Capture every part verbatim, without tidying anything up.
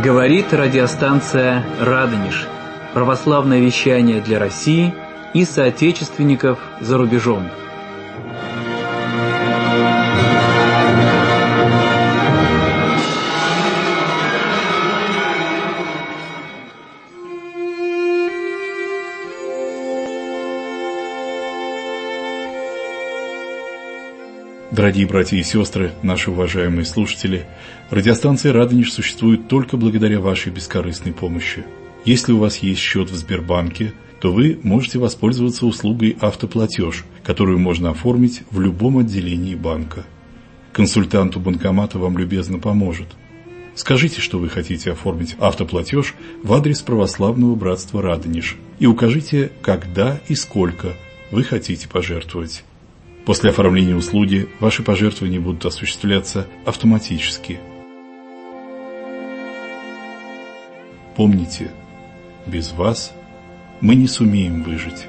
Говорит радиостанция «Радонеж». Православное вещание для России и соотечественников за рубежом. Дорогие братья и сестры, наши уважаемые слушатели, радиостанция «Радонеж» существует только благодаря вашей бескорыстной помощи. Если у вас есть счет в Сбербанке, то вы можете воспользоваться услугой «Автоплатеж», которую можно оформить в любом отделении банка. Консультант у банкомата вам любезно поможет. Скажите, что вы хотите оформить автоплатеж в адрес Православного братства «Радонеж» и укажите, когда и сколько вы хотите пожертвовать. После оформления услуги ваши пожертвования будут осуществляться автоматически. Помните, без вас мы не сумеем выжить.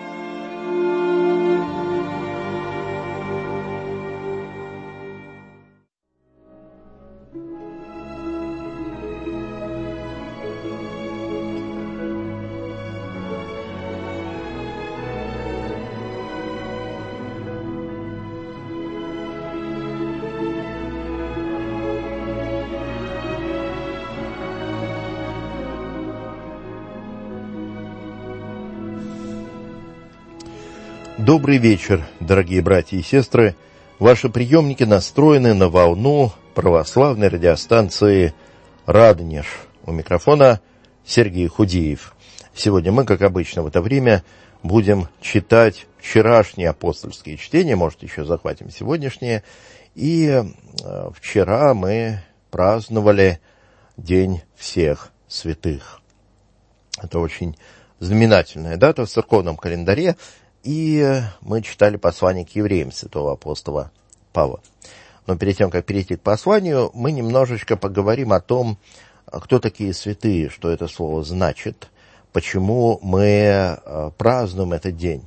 Добрый вечер, дорогие братья и сестры. Ваши приемники настроены на волну православной радиостанции «Радонеж». У микрофона Сергей Худеев. Сегодня мы, как обычно в это время, будем читать вчерашние апостольские чтения, может, еще захватим сегодняшние. И вчера мы праздновали День всех святых. Это очень знаменательная дата в церковном календаре. И мы читали послание к евреям святого апостола Павла. Но перед тем, как перейти к посланию, мы немножечко поговорим о том, кто такие святые, что это слово значит, почему мы празднуем этот день.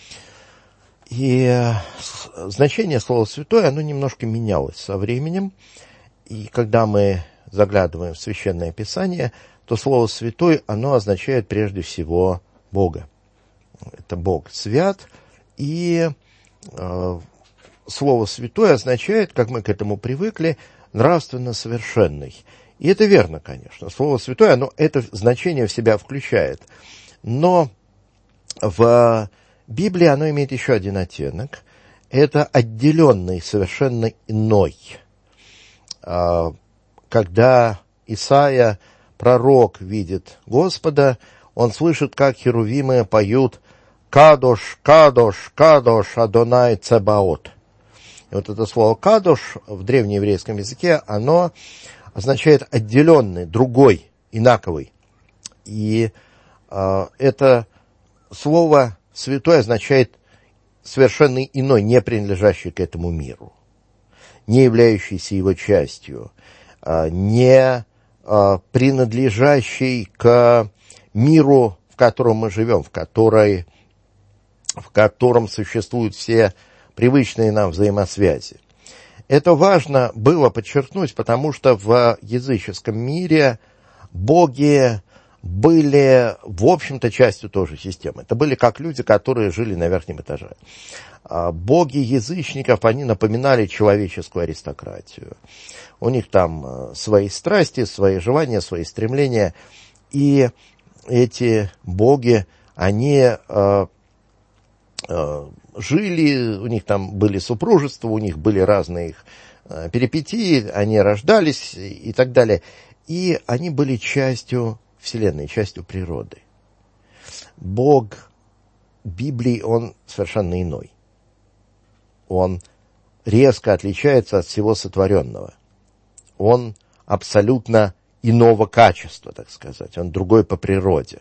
И значение слова «святой», оно немножко менялось со временем. И когда мы заглядываем в Священное Писание, то слово «святой», оно означает прежде всего Бога. Это Бог свят, и э, слово «святой» означает, как мы к этому привыкли, нравственно совершенный. И это верно, конечно. Слово «святой», оно это значение в себя включает. Но в Библии оно имеет еще один оттенок. Это отделенный, совершенно иной. Э, когда Исаия, пророк, видит Господа, он слышит, как херувимы поют «Кадош, Кадош, Кадош, Адонай Цебаот». И вот это слово «Кадош» в древнееврейском языке, оно означает отделенный, другой, инаковый. И э, это слово «святой» означает совершенно иной, не принадлежащий к этому миру, не являющийся его частью, э, не э, принадлежащий к миру, в котором мы живем, в которой... в котором существуют все привычные нам взаимосвязи. Это важно было подчеркнуть, потому что в языческом мире боги были, в общем-то, частью той же системы. Это были как люди, которые жили на верхнем этаже. Боги язычников, они напоминали человеческую аристократию. У них там свои страсти, свои желания, свои стремления. И эти боги, они... жили, у них там были супружества, у них были разные их перипетии, они рождались и так далее. И они были частью Вселенной, частью природы. Бог Библии, он совершенно иной. Он резко отличается от всего сотворенного. Он абсолютно иного качества, так сказать. Он другой по природе.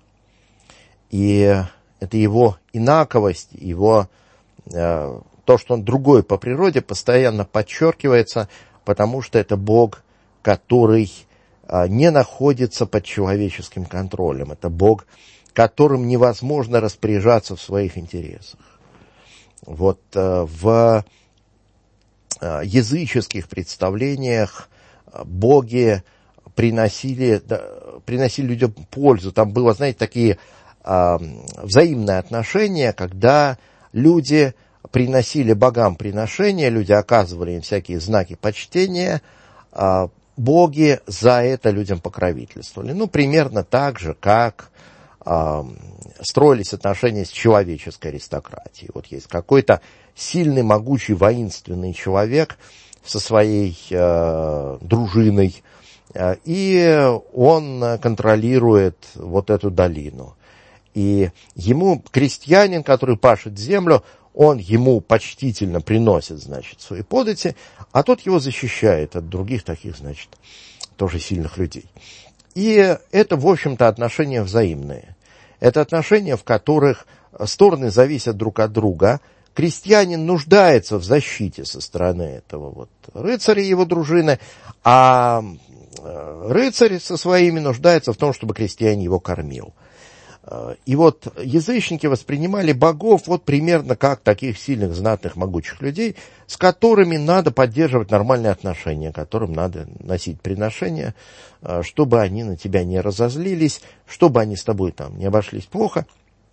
И это его инаковость, его, э, то, что он другой по природе, постоянно подчеркивается, потому что это Бог, который э, не находится под человеческим контролем. Это Бог, которым невозможно распоряжаться в своих интересах. Вот э, в э, языческих представлениях боги приносили, да, приносили людям пользу. Там было, знаете, такие э, взаимные отношения, когда люди приносили богам приношения, люди оказывали им всякие знаки почтения, э, боги за это людям покровительствовали. Ну, примерно так же, как э, строились отношения с человеческой аристократией. Вот есть какой-то сильный, могучий, воинственный человек со своей э, дружиной, э, и он контролирует вот эту долину. И ему, крестьянин, который пашет землю, он ему почтительно приносит, значит, свои подати, а тот его защищает от других таких, значит, тоже сильных людей. И это, в общем-то, отношения взаимные. Это отношения, в которых стороны зависят друг от друга. Крестьянин нуждается в защите со стороны этого вот рыцаря и его дружины, а рыцарь со своими нуждается в том, чтобы крестьянин его кормил. И вот язычники воспринимали богов вот примерно как таких сильных, знатных, могучих людей, с которыми надо поддерживать нормальные отношения, которым надо носить приношения, чтобы они на тебя не разозлились, чтобы они с тобой там не обошлись плохо.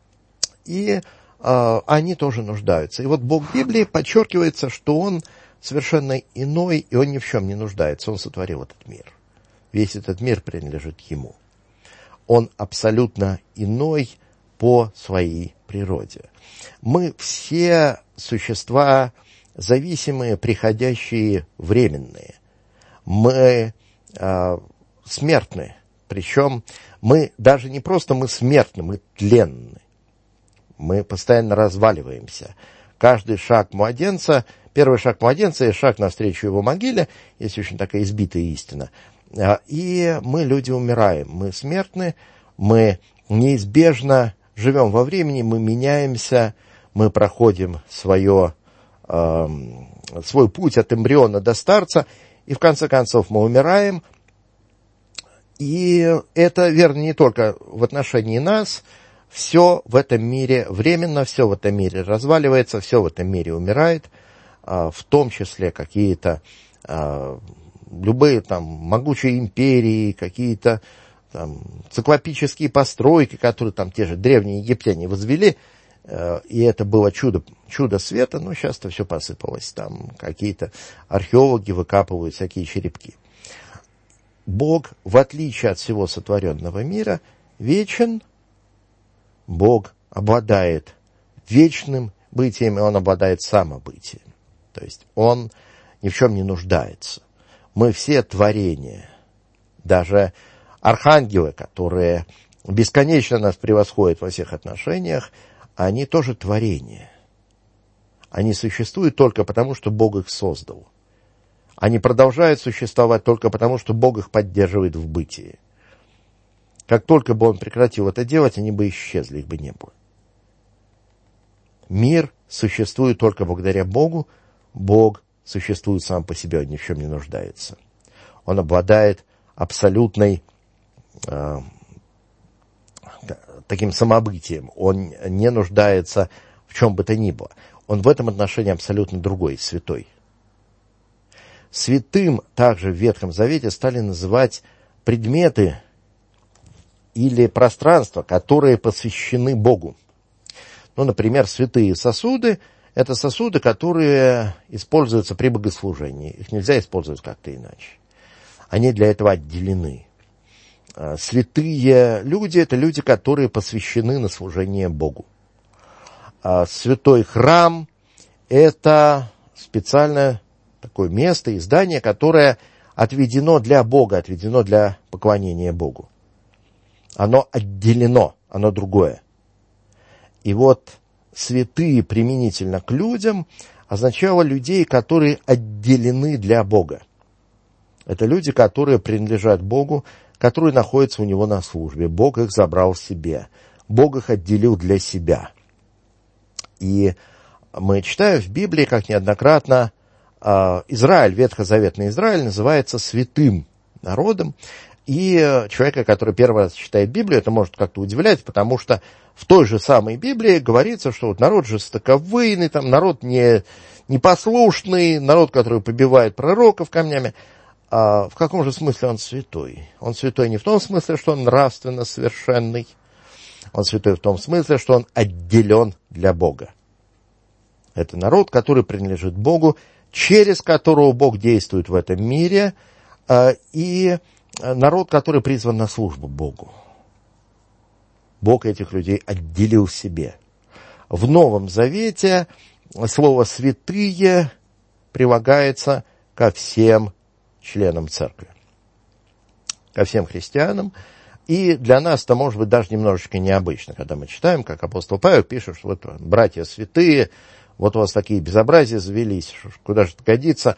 И э, они тоже нуждаются. И вот Бог Библии подчеркивается, что Он совершенно иной, и Он ни в чем не нуждается. Он сотворил этот мир. Весь этот мир принадлежит Ему. Он абсолютно иной по своей природе. Мы все существа зависимые, приходящие, временные. Мы э, смертны. Причем мы даже не просто мы смертны, мы тленны. Мы постоянно разваливаемся. Каждый шаг младенца, первый шаг младенца и шаг навстречу его могиле, есть очень такая избитая истина. И мы, люди, умираем. Мы смертны, мы неизбежно живем во времени, мы меняемся, мы проходим свое, э, свой путь от эмбриона до старца, и в конце концов мы умираем. И это верно не только в отношении нас. Все в этом мире временно, все в этом мире разваливается, все в этом мире умирает, в том числе какие-то, любые там могучие империи, какие-то там циклопические постройки, которые там те же древние египтяне возвели, и это было чудо, чудо света, но сейчас-то все посыпалось, там какие-то археологи выкапывают всякие черепки. Бог, в отличие от всего сотворенного мира, вечен. Бог обладает вечным бытием, и Он обладает самобытием. То есть Он ни в чем не нуждается. Мы все творения. Даже архангелы, которые бесконечно нас превосходят во всех отношениях, они тоже творения. Они существуют только потому, что Бог их создал. Они продолжают существовать только потому, что Бог их поддерживает в бытии. Как только бы Он прекратил это делать, они бы исчезли, их бы не было. Мир существует только благодаря Богу. Бог существует сам по себе, Он ни в чем не нуждается. Он обладает абсолютной э, таким самобытием. Он не нуждается в чем бы то ни было. Он в этом отношении абсолютно другой, святой. Святым также в Ветхом Завете стали называть предметы или пространства, которые посвящены Богу. Ну, например, святые сосуды – это сосуды, которые используются при богослужении. Их нельзя использовать как-то иначе. Они для этого отделены. Святые люди – это люди, которые посвящены на служение Богу. Святой храм – это специальное такое место и здание, которое отведено для Бога, отведено для поклонения Богу. Оно отделено, оно другое. И вот святые применительно к людям означало людей, которые отделены для Бога. Это люди, которые принадлежат Богу, которые находятся у Него на службе. Бог их забрал себе. Бог их отделил для себя. И мы читаем в Библии, как неоднократно, Израиль, ветхозаветный Израиль, называется святым народом. И человека, который первый раз читает Библию, это может как-то удивлять, потому что в той же самой Библии говорится, что вот народ жестоковыйный, там, народ не, непослушный, народ, который побивает пророков камнями. А в каком же смысле он святой? Он святой не в том смысле, что он нравственно совершенный. Он святой в том смысле, что он отделен для Бога. Это народ, который принадлежит Богу, через которого Бог действует в этом мире, и народ, который призван на службу Богу. Бог этих людей отделил себе. В Новом Завете слово «святые» прилагается ко всем членам церкви, ко всем христианам. И для нас это может быть даже немножечко необычно, когда мы читаем, как апостол Павел пишет, что вот братья святые, вот у вас такие безобразия завелись, куда же это годится.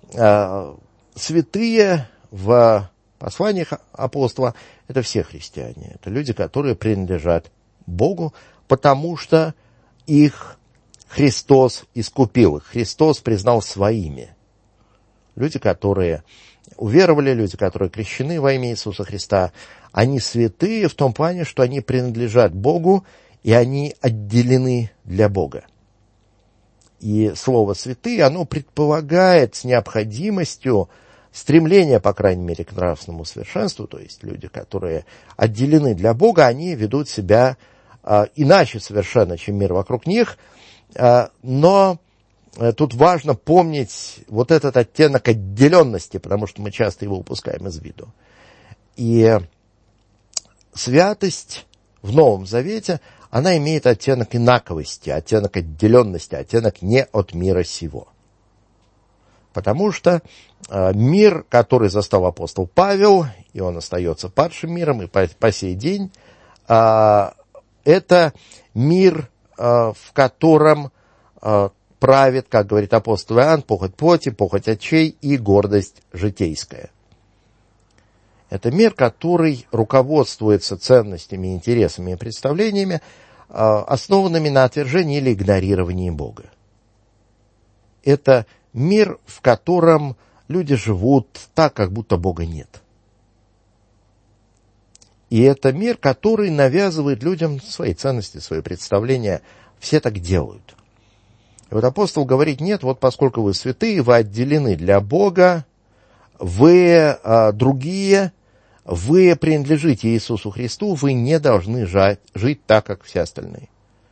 Святые в посланиях апостола — это все христиане, это люди, которые принадлежат Богу, потому что их Христос искупил, их Христос признал своими. Люди, которые уверовали, люди, которые крещены во имя Иисуса Христа, они святые в том плане, что они принадлежат Богу, и они отделены для Бога. И слово «святые», оно предполагает с необходимостью стремление, по крайней мере, к нравственному совершенству, то есть люди, которые отделены для Бога, они ведут себя а, иначе совершенно, чем мир вокруг них, а, но тут важно помнить вот этот оттенок отделенности, потому что мы часто его упускаем из виду. И святость в Новом Завете, она имеет оттенок инаковости, оттенок отделенности, оттенок не от мира сего. Потому что э, мир, который застал апостол Павел, и он остается падшим миром, и по, по сей день, э, это мир, э, в котором э, правит, как говорит апостол Иоанн, похоть плоти, похоть очей и гордость житейская. Это мир, который руководствуется ценностями, интересами и представлениями, основанными на отвержении или игнорировании Бога. Это мир, в котором люди живут так, как будто Бога нет. И это мир, который навязывает людям свои ценности, свои представления. Все так делают. И вот апостол говорит: нет, вот поскольку вы святые, вы отделены для Бога, вы а, другие, вы принадлежите Иисусу Христу, вы не должны жать, жить так, как все остальные.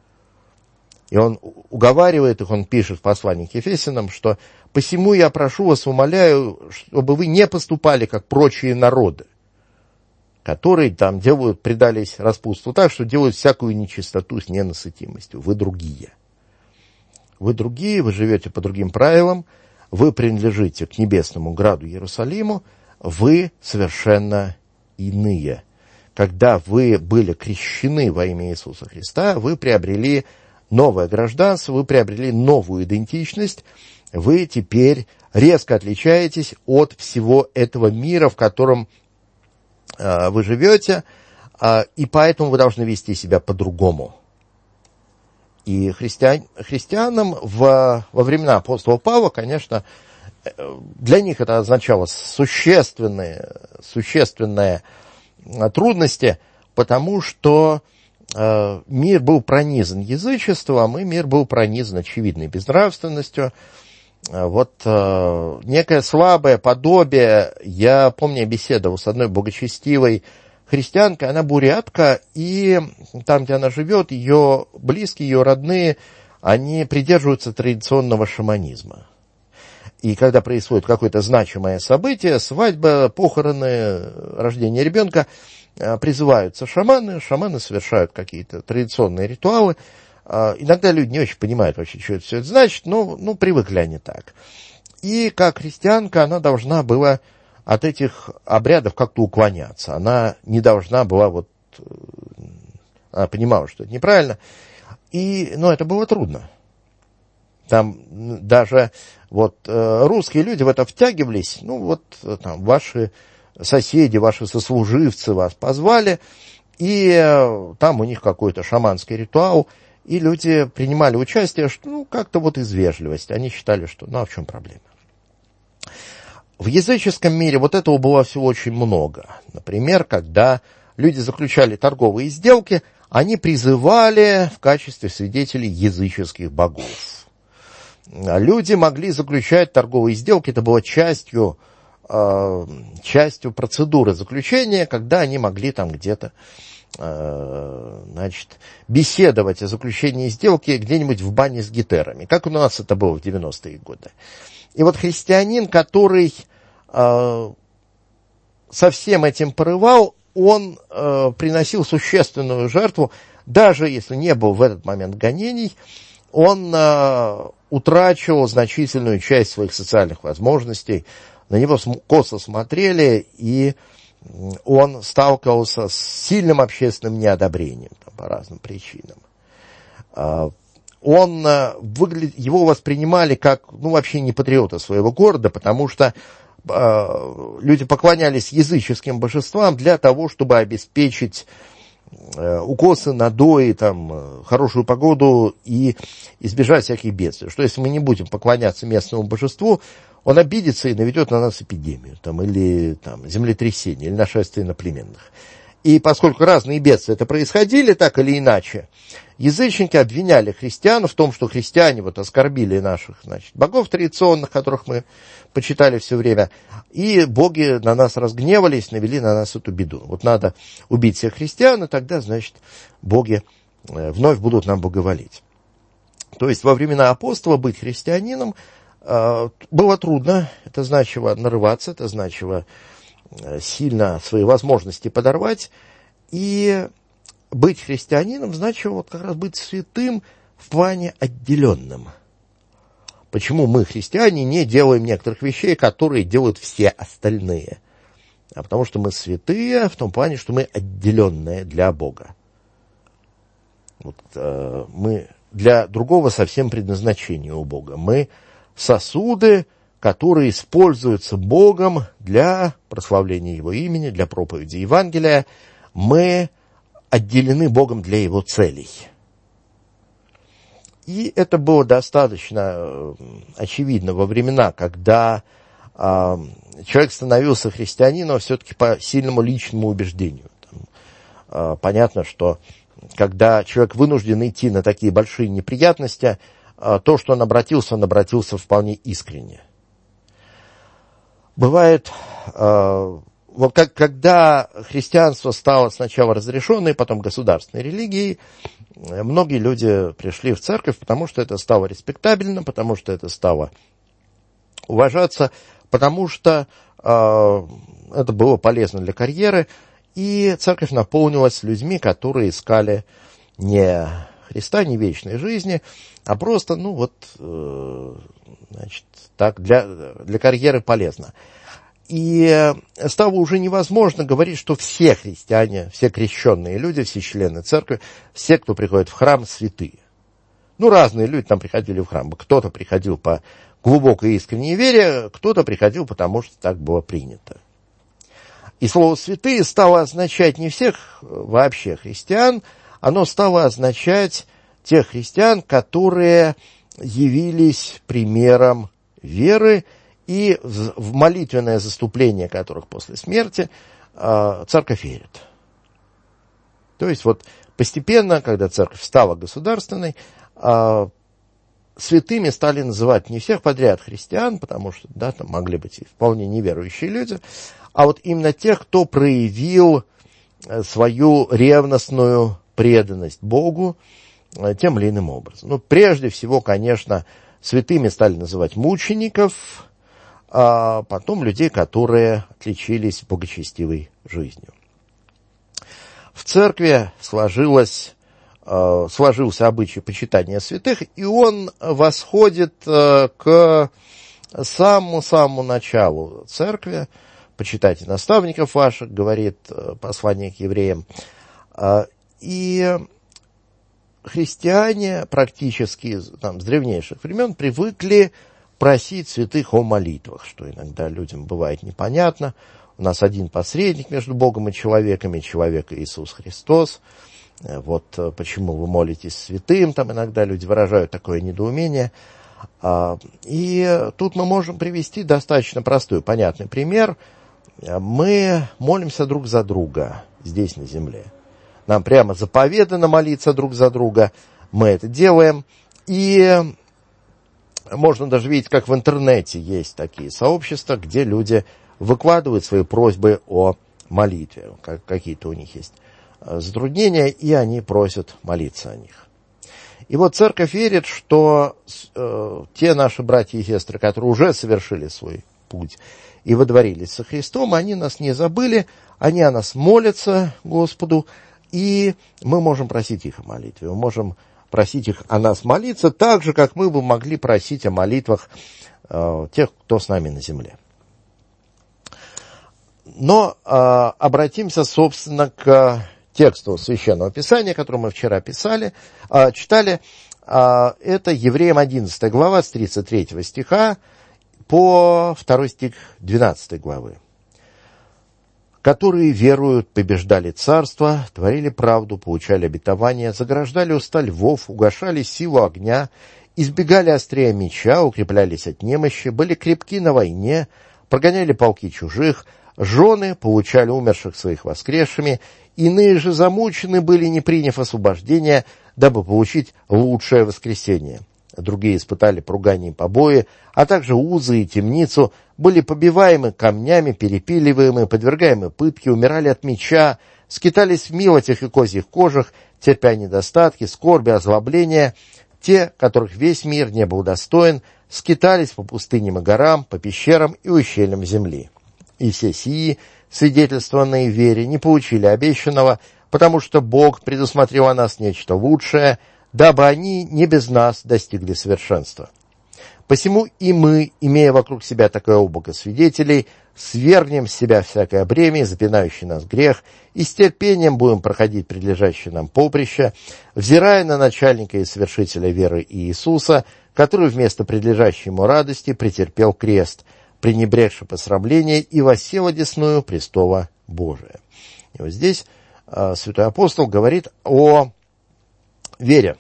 И он уговаривает их, он пишет в послании к Ефесянам, что «посему я прошу вас, умоляю, чтобы вы не поступали, как прочие народы, которые там делают, предались распутству так, что делают всякую нечистоту с ненасытимостью. Вы другие. Вы другие, вы живете по другим правилам, вы принадлежите к небесному граду Иерусалиму, вы совершенно иные. Когда вы были крещены во имя Иисуса Христа, вы приобрели новое гражданство, вы приобрели новую идентичность, вы теперь резко отличаетесь от всего этого мира, в котором э, вы живете, э, и поэтому вы должны вести себя по-другому. И христиан, христианам в, во времена апостола Павла, конечно, для них это означало существенные, существенные трудности, потому что э, мир был пронизан язычеством, и мир был пронизан очевидной безнравственностью. Вот э, некое слабое подобие, я помню, я беседовал с одной благочестивой христианкой, она бурятка, и там, где она живет, ее близкие, ее родные, они придерживаются традиционного шаманизма. И когда происходит какое-то значимое событие, свадьба, похороны, рождение ребенка, призываются шаманы, шаманы совершают какие-то традиционные ритуалы. Иногда люди не очень понимают вообще, что это все это значит, но ну, привыкли они так. И как христианка она должна была от этих обрядов как-то уклоняться. Она не должна была, вот, она понимала, что это неправильно. И, ну, это было трудно. Там даже вот русские люди в это втягивались, ну, вот там ваши соседи, ваши сослуживцы вас позвали, и там у них какой-то шаманский ритуал, и люди принимали участие, что, ну, как-то вот из вежливости. Они считали, что, ну, а в чем проблема? В языческом мире вот этого было всего очень много. Например, когда люди заключали торговые сделки, они призывали в качестве свидетелей языческих богов. Люди могли заключать торговые сделки, это было частью э, частью процедуры заключения, когда они могли там где-то э, значит, беседовать о заключении сделки где-нибудь в бане с гитерами, как у нас это было в девяностые годы. И вот христианин, который э, со всем этим порывал, он э, приносил существенную жертву, даже если не был в этот момент гонений, он э, утрачивал значительную часть своих социальных возможностей, на него косо смотрели, и он сталкивался с сильным общественным неодобрением там, по разным причинам. Э, он, э, выглядит, его воспринимали как, ну, вообще не патриота своего города, потому что э, люди поклонялись языческим божествам для того, чтобы обеспечить укосы, надои, там, хорошую погоду и избежать всяких бедствий. Что если мы не будем поклоняться местному божеству, он обидится и наведет на нас эпидемию, там, или там, землетрясение, или нашествие иноплеменных. И поскольку разные бедствия это происходили, так или иначе, язычники обвиняли христиан в том, что христиане вот оскорбили наших, значит, богов традиционных, которых мы почитали все время, и боги на нас разгневались, навели на нас эту беду. Вот надо убить всех христиан, и тогда, значит, боги вновь будут нам боговолить. То есть во времена апостола быть христианином э, было трудно, это значило нарываться, это значило сильно свои возможности подорвать, и быть христианином значило вот как раз быть святым в плане отделенным. Почему мы, христиане, не делаем некоторых вещей, которые делают все остальные? А потому что мы святые в том плане, что мы отделенные для Бога. Вот, э, мы для другого совсем предназначения у Бога. Мы сосуды, которые используются Богом для прославления Его имени, для проповеди Евангелия. Мы отделены Богом для Его целей. И это было достаточно очевидно во времена, когда э, человек становился христианином все-таки по сильному личному убеждению. Там, э, понятно, что когда человек вынужден идти на такие большие неприятности, э, то, что он обратился, он обратился вполне искренне. Бывает, э, вот как, когда христианство стало сначала разрешенной, потом государственной религией, многие люди пришли в церковь, потому что это стало респектабельно, потому что это стало уважаться, потому что э, это было полезно для карьеры, и церковь наполнилась людьми, которые искали не Христа, не вечной жизни, а просто, ну вот, э, значит, так, для, для карьеры полезно. И стало уже невозможно говорить, что все христиане, все крещенные люди, все члены церкви, все, кто приходит в храм, святые. Ну, разные люди там приходили в храм. Кто-то приходил по глубокой искренней вере, кто-то приходил, потому что так было принято. И слово «святые» стало означать не всех вообще христиан, оно стало означать тех христиан, которые явились примером веры, и в молитвенное заступление которых после смерти э, церковь верит. То есть вот постепенно, когда церковь стала государственной, э, святыми стали называть не всех подряд христиан, потому что да, там могли быть и вполне неверующие люди, а вот именно тех, кто проявил свою ревностную преданность Богу э, тем или иным образом. Ну, прежде всего, конечно, святыми стали называть мучеников, а потом людей, которые отличились благочестивой жизнью. В церкви сложилось, э, сложился обычай почитания святых, и он восходит э, к самому-самому началу церкви. Почитайте наставников ваших, говорит э, послание к евреям. Э, и христиане практически там, с древнейших времен привыкли просить святых о молитвах, что иногда людям бывает непонятно. У нас один посредник между Богом и человеком, и человек Иисус Христос. Вот почему вы молитесь святым, там иногда люди выражают такое недоумение. И тут мы можем привести достаточно простой, понятный пример. Мы молимся друг за друга здесь на земле. Нам прямо заповедано молиться друг за друга. Мы это делаем. И можно даже видеть, как в интернете есть такие сообщества, где люди выкладывают свои просьбы о молитве. Как, какие-то у них есть затруднения, и они просят молиться о них. И вот церковь верит, что э, те наши братья и сестры, которые уже совершили свой путь и водворились со Христом, они нас не забыли, они о нас молятся Господу, и мы можем просить их о молитве, мы можем просить их о нас молиться, так же, как мы бы могли просить о молитвах э, тех, кто с нами на земле. Но э, обратимся, собственно, к тексту Священного Писания, который мы вчера писали, э, читали. Э, это Евреям одиннадцатая глава с тридцать третьего стиха по второй стих двенадцатой главы. «Которые веруют, побеждали царство, творили правду, получали обетование, заграждали уста львов, угошали силу огня, избегали острия меча, укреплялись от немощи, были крепки на войне, прогоняли полки чужих, жены получали умерших своих воскресшими, иные же замучены были, не приняв освобождения, дабы получить лучшее воскресение. Другие испытали поругание и побои, а также узы и темницу, были побиваемы камнями, перепиливаемы, подвергаемы пытке, умирали от меча, скитались в милотях и козьих кожах, терпя недостатки, скорби, озлобления. Те, которых весь мир не был достоин, скитались по пустыням и горам, по пещерам и ущельям земли. И все сии, свидетельствованные в вере, не получили обещанного, потому что Бог предусмотрел о нас нечто лучшее, дабы они не без нас достигли совершенства. Посему и мы, имея вокруг себя такое облако свидетелей, свергнем с себя всякое бремя, запинающий нас грех, и с терпением будем проходить прилежащее нам поприще, взирая на начальника и совершителя веры Иисуса, который вместо прилежащей ему радости претерпел крест, пренебрегши посрамление, и воссел одесную престола Божия». И вот здесь э, святой апостол говорит о вере.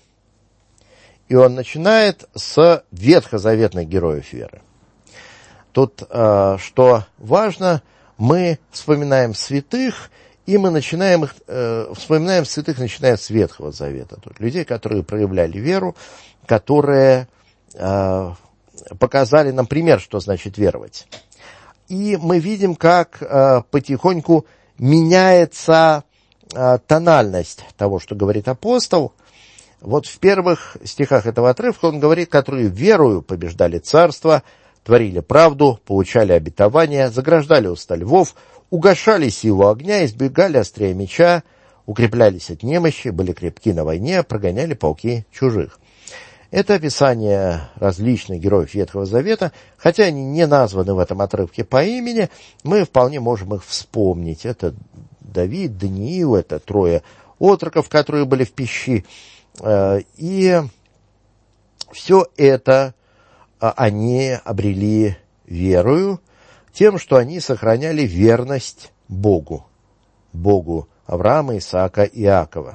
И он начинает с ветхозаветных героев веры. Тут, э, что важно, мы вспоминаем святых, и мы начинаем их, э, вспоминаем святых, начиная с Ветхого Завета. Тут людей, которые проявляли веру, которые э, показали нам пример, что значит веровать. И мы видим, как э, потихоньку меняется э, тональность того, что говорит апостол. Вот в первых стихах этого отрывка он говорит, которые верою побеждали царство, творили правду, получали обетование, заграждали уста львов, угошали силу огня, избегали острия меча, укреплялись от немощи, были крепки на войне, прогоняли полки чужих. Это описание различных героев Ветхого Завета, хотя они не названы в этом отрывке по имени, мы вполне можем их вспомнить. Это Давид, Даниил, это трое отроков, которые были в пищи. И все это они обрели верою, тем, что они сохраняли верность Богу, Богу Авраама, Исаака и Иакова.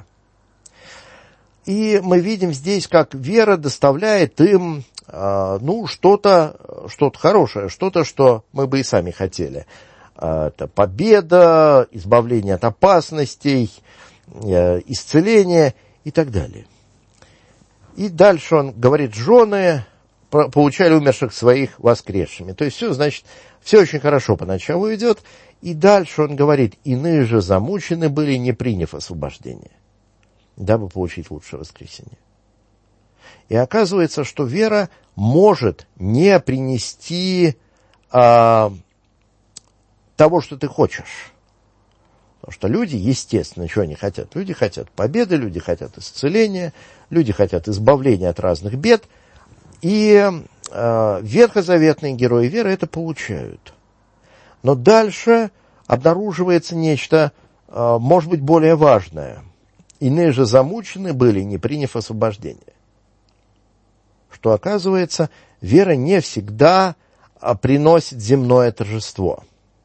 И мы видим здесь, как вера доставляет им ну, что-то, что-то хорошее, что-то, что мы бы и сами хотели. Это победа, избавление от опасностей, исцеление и так далее. И дальше он говорит, жены получали умерших своих воскресшими. То есть все, значит, все очень хорошо поначалу идет. И дальше он говорит, иные же замучены были, не приняв освобождения, дабы получить лучшее воскресение. И оказывается, что вера может не принести а, того, что ты хочешь. Потому что люди, естественно, чего они хотят? Люди хотят победы, люди хотят исцеления, люди хотят избавления от разных бед. И э, ветхозаветные герои веры это получают. Но дальше обнаруживается нечто, э, может быть, более важное. Иные же замучены были, не приняв освобождения. Что, оказывается, вера не всегда приносит земное торжество.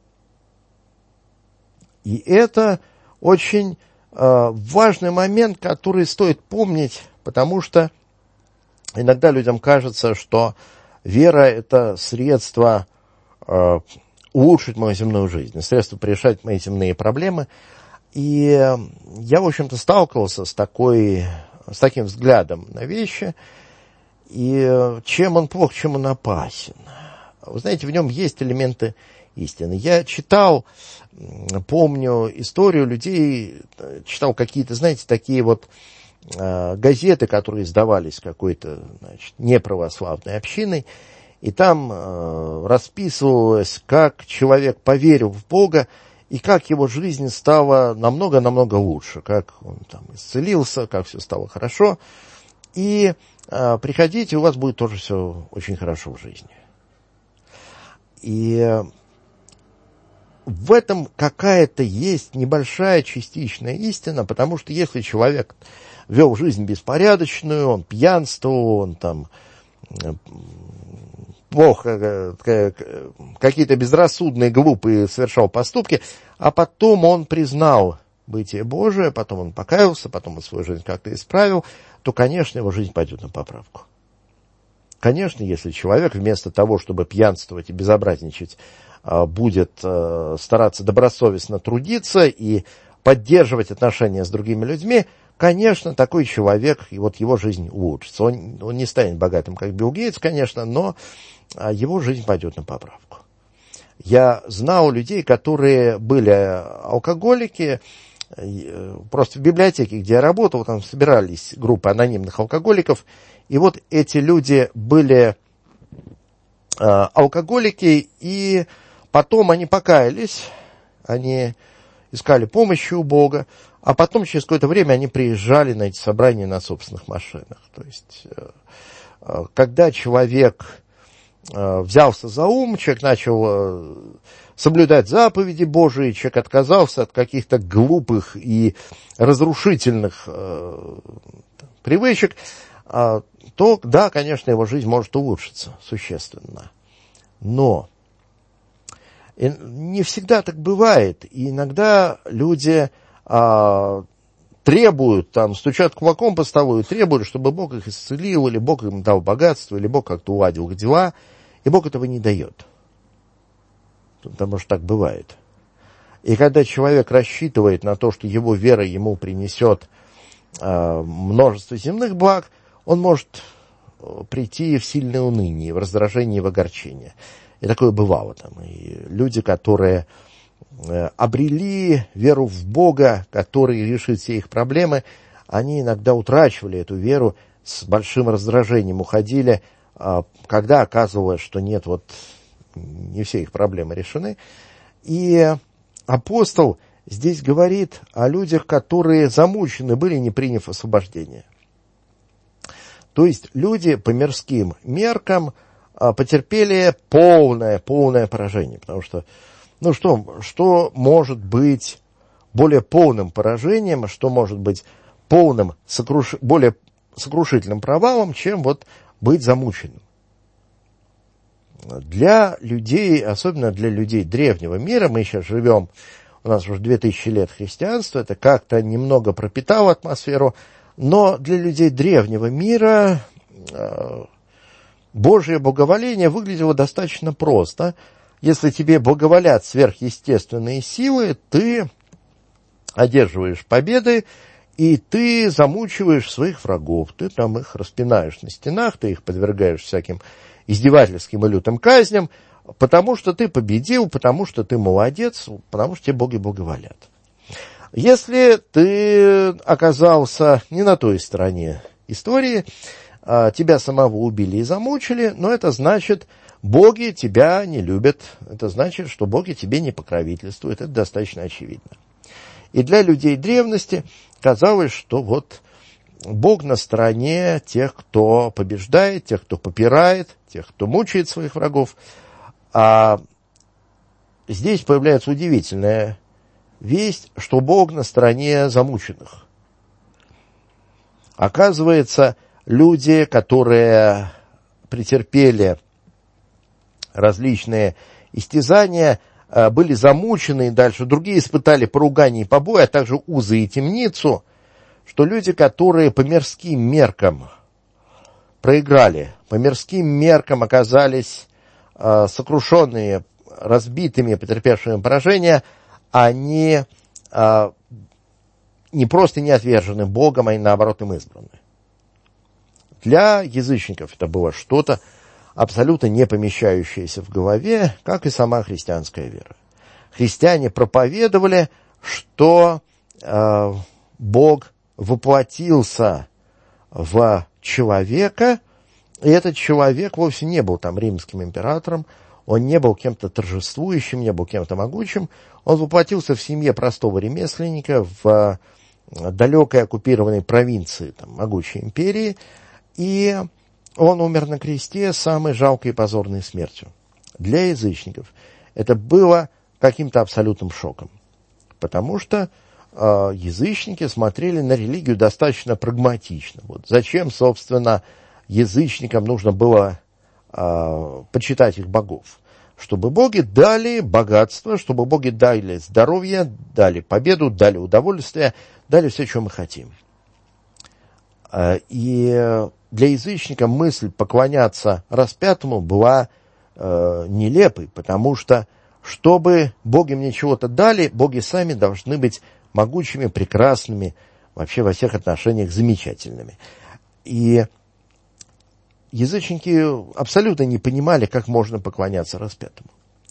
И это очень э, важный момент, который стоит помнить, потому что иногда людям кажется, что вера – это средство э, улучшить мою земную жизнь, средство решать мои земные проблемы. И я, в общем-то, сталкивался с, такой, с таким взглядом на вещи, и чем он плох, чем он опасен. Вы знаете, в нем есть элементы истины. Я читал, помню историю людей, читал какие-то, знаете, такие вот э, газеты, которые издавались какой-то, значит, неправославной общиной, и там э, расписывалось, как человек поверил в Бога, и как его жизнь стала намного-намного лучше, как он там исцелился, как все стало хорошо. И э, приходите, у вас будет тоже все очень хорошо в жизни. И э, в этом какая-то есть небольшая частичная истина, потому что если человек вел жизнь беспорядочную, он пьянствовал, он там э, плохо, э, какие-то безрассудные, глупые совершал поступки, а потом он признал бытие Божие, потом он покаялся, потом он свою жизнь как-то исправил, то, конечно, его жизнь пойдет на поправку. Конечно, если человек вместо того, чтобы пьянствовать и безобразничать, будет стараться добросовестно трудиться и поддерживать отношения с другими людьми, конечно, такой человек, и вот его жизнь улучшится. Он, он не станет богатым, как Билл Гейтс, конечно, но его жизнь пойдет на поправку. Я знал людей, которые были алкоголики. Просто в библиотеке, где я работал, там собирались группы анонимных алкоголиков, и вот эти люди были э, алкоголики, и потом они покаялись, они искали помощи у Бога, а потом через какое-то время они приезжали на эти собрания на собственных машинах. То есть, э, когда человек э, взялся за ум, человек начал э, соблюдать заповеди Божии, человек отказался от каких-то глупых и разрушительных э, привычек, э, то, да, конечно, его жизнь может улучшиться существенно. Но не всегда так бывает. И иногда люди э, требуют, там, стучат кулаком по столу и требуют, чтобы Бог их исцелил, или Бог им дал богатство, или Бог как-то уладил их дела, и Бог этого не дает. Потому что так бывает. И когда человек рассчитывает на то, что его вера ему принесет э, множество земных благ, он может прийти в сильное уныние, в раздражение и в огорчение. И такое бывало. Там. И люди, которые э, обрели веру в Бога, который решит все их проблемы, они иногда утрачивали эту веру, с большим раздражением уходили, э, когда оказывалось, что нет, вот не все их проблемы решены. И апостол здесь говорит о людях, которые замучены были, не приняв освобождения. То есть люди по мирским меркам а, потерпели полное, полное поражение. Потому что, ну что, что может быть более полным поражением, что может быть полным, сокруш... более сокрушительным провалом, чем вот быть замученным. Для людей, особенно для людей древнего мира, мы сейчас живем, у нас уже две тысячи лет христианства, это как-то немного пропитало атмосферу, но для людей древнего мира э, Божье благоволение выглядело достаточно просто. Если тебе благоволят сверхъестественные силы, ты одерживаешь победы, и ты замучиваешь своих врагов, ты там их распинаешь на стенах, ты их подвергаешь всяким издевательским и лютым казням, потому что ты победил, потому что ты молодец, потому что тебе боги благоволят. Если ты оказался не на той стороне истории, тебя самого убили и замучили, но это значит, боги тебя не любят, это значит, что боги тебе не покровительствуют, это достаточно очевидно. И для людей древности казалось, что вот Бог на стороне тех, кто побеждает, тех, кто попирает, тех, кто мучает своих врагов. А здесь появляется удивительная весть, что Бог на стороне замученных. Оказывается, люди, которые претерпели различные истязания, были замучены, и дальше другие испытали поругание и побои, а также узы и темницу, что люди, которые по мирским меркам проиграли, по мирским меркам оказались э, сокрушенные, разбитыми, потерпевшими поражение, они э, не просто не отвержены Богом, а и наоборот им избраны. Для язычников это было что-то абсолютно не помещающееся в голове, как и сама христианская вера. Христиане проповедовали, что э, Бог воплотился в человека, и этот человек вовсе не был там римским императором, он не был кем-то торжествующим, не был кем-то могучим, он воплотился в семье простого ремесленника в далекой оккупированной провинции, там, могучей империи, и он умер на кресте самой жалкой и позорной смертью. Для язычников это было каким-то абсолютным шоком, потому что э, язычники смотрели на религию достаточно прагматично. Вот зачем, собственно, язычникам нужно было э, почитать их богов? Чтобы боги дали богатство, чтобы боги дали здоровье, дали победу, дали удовольствие, дали все, что мы хотим. Э, и для язычника мысль поклоняться распятому была э, нелепой, потому что, чтобы боги мне чего-то дали, боги сами должны быть могучими, прекрасными, вообще во всех отношениях замечательными. И язычники абсолютно не понимали, как можно поклоняться распятому.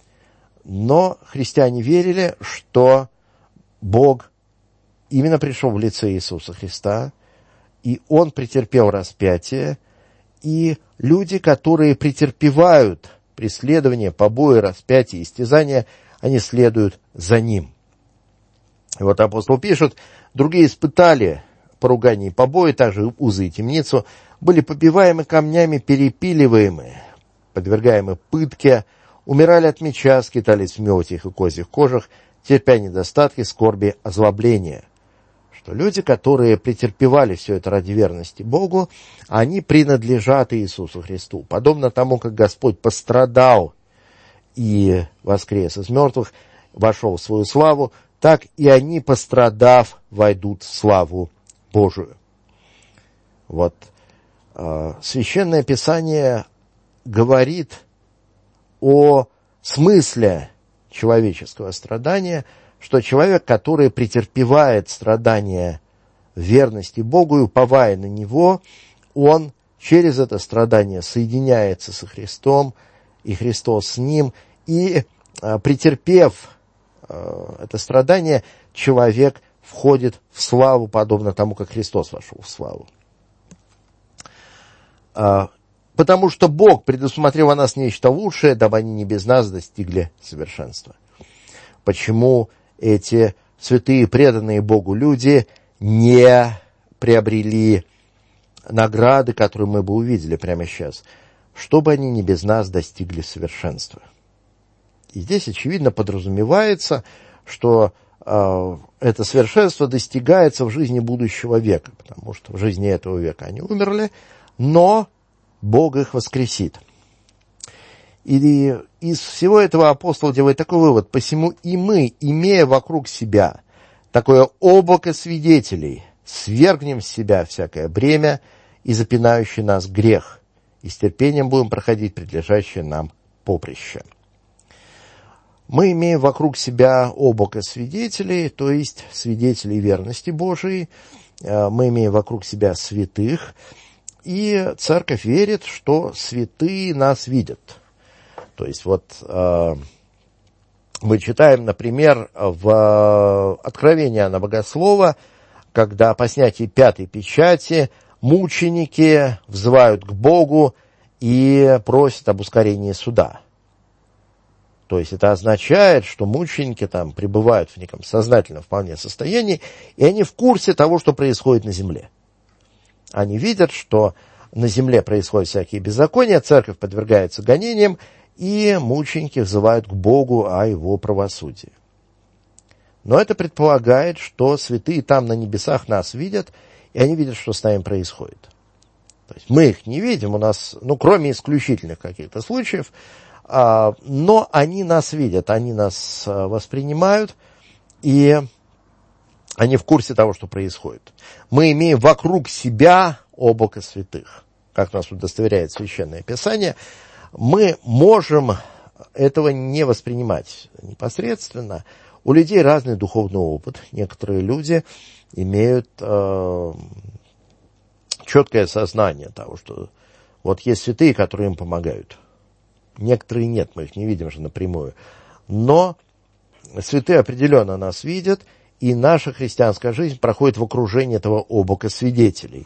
Но христиане верили, что Бог именно пришел в лице Иисуса Христа, и Он претерпел распятие, и люди, которые претерпевают преследование, побои, распятие, истязания, они следуют за Ним. И вот апостол пишет: другие испытали поругание и побои, также узы и темницу, были побиваемы камнями, перепиливаемы, подвергаемы пытке, умирали от меча, скитались в мелотях и козьих кожах, терпя недостатки, скорби, озлобления. Что люди, которые претерпевали все это ради верности Богу, они принадлежат Иисусу Христу. Подобно тому, как Господь пострадал и воскрес из мертвых, вошел в свою славу, так и они, пострадав, войдут в славу Божию. Вот. Священное Писание говорит о смысле человеческого страдания, что человек, который претерпевает страдания в верности Богу и уповая на Него, он через это страдание соединяется со Христом, и Христос с ним, и, претерпев это страдание, человек входит в славу, подобно тому, как Христос вошел в славу. Потому что Бог предусмотрел о нас нечто лучшее, дабы они не без нас достигли совершенства. Почему эти святые, преданные Богу люди не приобрели награды, которые мы бы увидели прямо сейчас, чтобы они не без нас достигли совершенства? И здесь, очевидно, подразумевается, что э, это совершенство достигается в жизни будущего века, потому что в жизни этого века они умерли, но Бог их воскресит. И из всего этого апостол делает такой вывод: посему и мы, имея вокруг себя такое облако свидетелей, свергнем с себя всякое бремя и запинающий нас грех, и с терпением будем проходить предлежащее нам поприще. Мы имеем вокруг себя облако свидетелей, то есть свидетелей верности Божией, мы имеем вокруг себя святых, и церковь верит, что святые нас видят. То есть вот э, мы читаем, например, в Откровении Иоанна Богослова, когда по снятии пятой печати мученики взывают к Богу и просят об ускорении суда. То есть это означает, что мученики там пребывают в неком сознательном вполне состоянии, и они в курсе того, что происходит на земле. Они видят, что на земле происходят всякие беззакония, церковь подвергается гонениям, и мученики взывают к Богу о Его правосудии. Но это предполагает, что святые там на небесах нас видят, и они видят, что с нами происходит. То есть мы их не видим, у нас, ну, кроме исключительных каких-то случаев, а, но они нас видят, они нас а, воспринимают, и они в курсе того, что происходит. Мы имеем вокруг себя облако святых, как нас удостоверяет Священное Писание. Мы можем этого не воспринимать непосредственно. У людей разный духовный опыт. Некоторые люди имеют э, четкое сознание того, что Вот есть святые, которые им помогают. Некоторые нет, мы их не видим же напрямую. Но святые определенно нас видят, и наша христианская жизнь проходит в окружении этого облака свидетелей.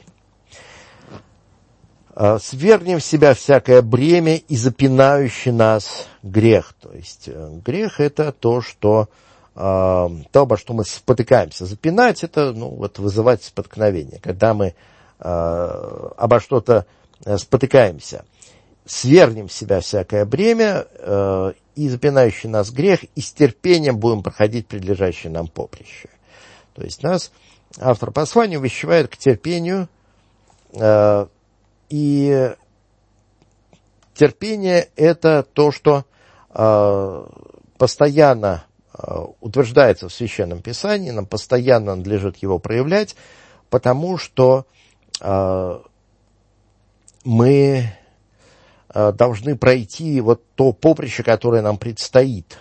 Свергнем в себя всякое бремя и запинающий нас грех. То есть грех — это то, что, то, обо что мы спотыкаемся. Запинать — это ну, вот, вызывать споткновение. Когда мы обо что-то спотыкаемся. Свергнем в себя всякое бремя и запинающий нас грех, и с терпением будем проходить предлежащее нам поприще. То есть нас автор послания увещевает к терпению, и терпение — это то, что постоянно утверждается в Священном Писании, нам постоянно надлежит его проявлять, потому что мы должны пройти вот то поприще, которое нам предстоит.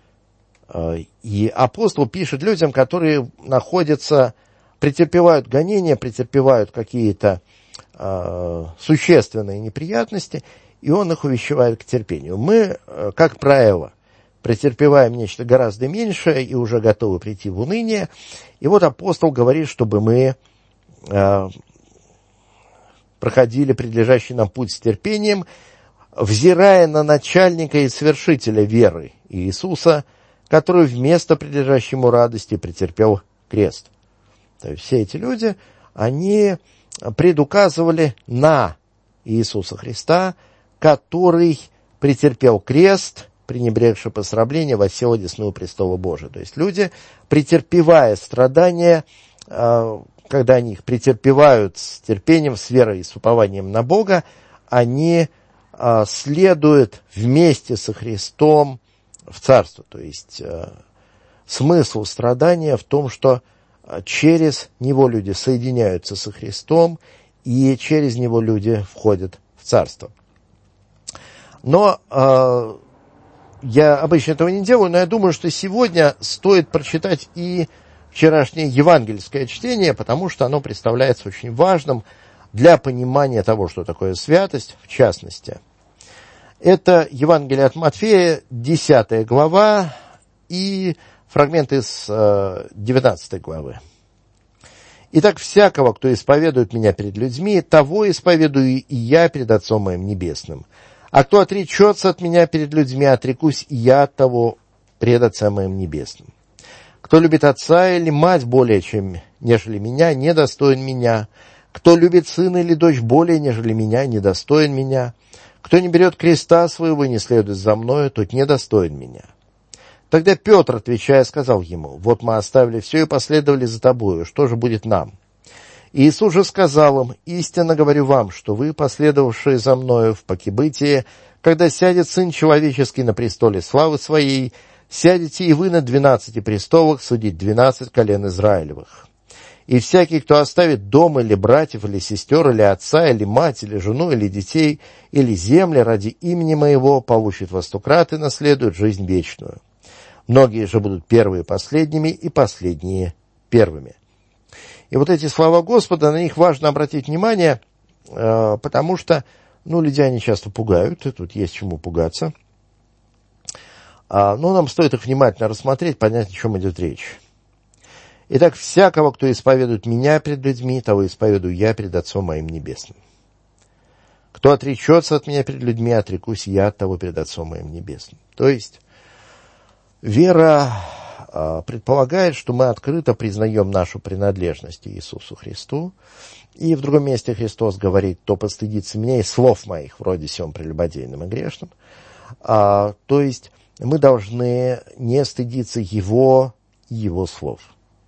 И апостол пишет людям, которые находятся, претерпевают гонения, претерпевают какие-то э, существенные неприятности, и он их увещевает к терпению. Мы, как правило, претерпеваем нечто гораздо меньшее и уже готовы прийти в уныние. И вот апостол говорит, чтобы мы э, проходили предлежащий нам путь с терпением, взирая на начальника и свершителя веры Иисуса, который вместо предлежащей ему радости претерпел крест. То есть все эти люди, они предуказывали на Иисуса Христа, который претерпел крест, пренебрегши посрамление, воссел одесную престола Божия. То есть люди, претерпевая страдания, когда они их претерпевают с терпением, с верой и с упованием на Бога, они следуют вместе со Христом в Царство. То есть смысл страдания в том, что через него люди соединяются со Христом, и через него люди входят в Царство. Но э, я обычно этого не делаю, но я думаю, что сегодня стоит прочитать и вчерашнее евангельское чтение, потому что оно представляется очень важным для понимания того, что такое святость, в частности. Это Евангелие от Матфея, десятая глава, и фрагмент из девятнадцатой главы. «Итак, всякого, кто исповедует меня перед людьми, того исповедую и я перед Отцом моим Небесным. А кто отречется от меня перед людьми, отрекусь и я от того пред Отцом моим Небесным. Кто любит отца или мать более, чем нежели меня, недостоин меня. Кто любит сына или дочь более, нежели меня, недостоин меня. Кто не берет креста своего и не следует за мною, тот недостоин меня». Тогда Петр, отвечая, сказал ему: «Вот мы оставили все и последовали за тобою, что же будет нам?» Иисус же сказал им: «Истинно говорю вам, что вы, последовавшие за мною в покибытие, когда сядет Сын Человеческий на престоле славы Своей, сядете и вы на двенадцати престолах судить двенадцать колен Израилевых. И всякий, кто оставит дом, или братьев, или сестер, или отца, или мать, или жену, или детей, или земли ради имени моего, получит во сто крат и наследует жизнь вечную. Многие же будут первые последними, и последние первыми». И вот эти слова Господа, на них важно обратить внимание, потому что, ну, люди, они часто пугают, и тут есть чему пугаться. Но нам стоит их внимательно рассмотреть, понять, о чем идет речь. «Итак, всякого, кто исповедует меня пред людьми, того исповедую я пред Отцом моим Небесным. Кто отречется от меня перед людьми, отрекусь я от того пред Отцом моим Небесным». То есть вера э, предполагает, что мы открыто признаем нашу принадлежность Иисусу Христу. И в другом месте Христос говорит: «То постыдится меня и слов моих, вроде сем прелюбодейным и грешным». А, то есть мы должны не стыдиться Его и Его слов.